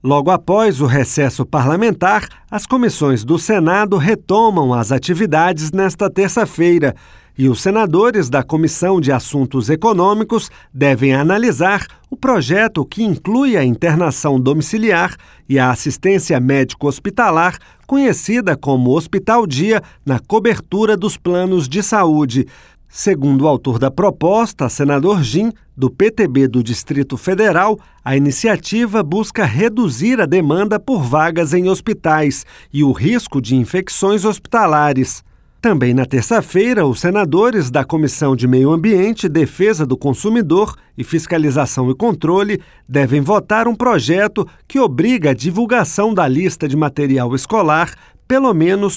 Logo após o recesso parlamentar, as comissões do Senado retomam as atividades nesta terça-feira e os senadores da Comissão de Assuntos Econômicos devem analisar o projeto que inclui a internação domiciliar e a assistência médico-hospitalar, conhecida como Hospital Dia, na cobertura dos planos de saúde. Segundo o autor da proposta, senador Jim, do PTB do Distrito Federal, a iniciativa busca reduzir a demanda por vagas em hospitais e o risco de infecções hospitalares. Também na terça-feira, os senadores da Comissão de Meio Ambiente, Defesa do Consumidor e Fiscalização e Controle devem votar um projeto que obriga a divulgação da lista de material escolar pelo menos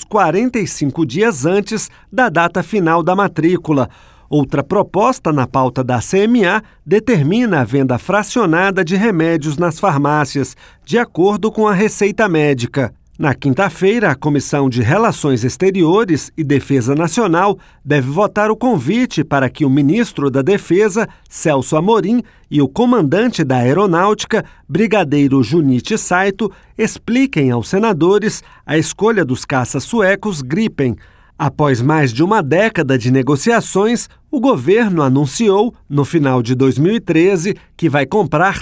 45 dias antes da data final da matrícula. Outra proposta na pauta da CMA determina a venda fracionada de remédios nas farmácias, de acordo com a Receita Médica. Na quinta-feira, a Comissão de Relações Exteriores e Defesa Nacional deve votar o convite para que o ministro da Defesa, Celso Amorim, e o comandante da Aeronáutica, brigadeiro Junichi Saito, expliquem aos senadores a escolha dos caças suecos Gripen. Após mais de uma década de negociações, o governo anunciou, no final de 2013, que vai comprar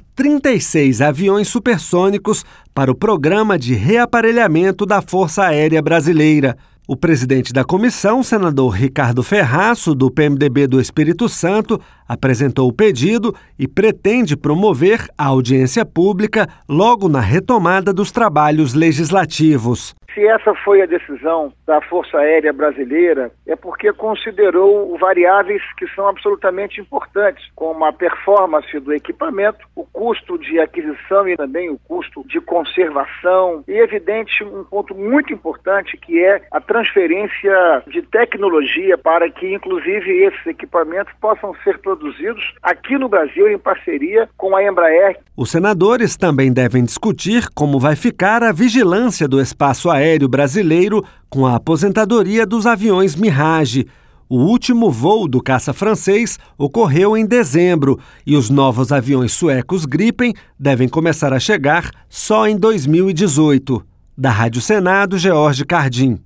36 aviões supersônicos para o programa de reaparelhamento da Força Aérea Brasileira. O presidente da comissão, senador Ricardo Ferraço, do PMDB do Espírito Santo, apresentou o pedido e pretende promover a audiência pública logo na retomada dos trabalhos legislativos. Se essa foi a decisão da Força Aérea Brasileira, é porque considerou variáveis que são absolutamente importantes, como a performance do equipamento, o custo de aquisição e também o custo de conservação. E, evidente, um ponto muito importante que é a transferência de tecnologia para que, inclusive, esses equipamentos possam ser produzidos aqui no Brasil em parceria com a Embraer. Os senadores também devem discutir como vai ficar a vigilância do espaço aéreo brasileiro com a aposentadoria dos aviões Mirage. O último voo do caça francês ocorreu em dezembro e os novos aviões suecos Gripen devem começar a chegar só em 2018. Da Rádio Senado, George Cardim.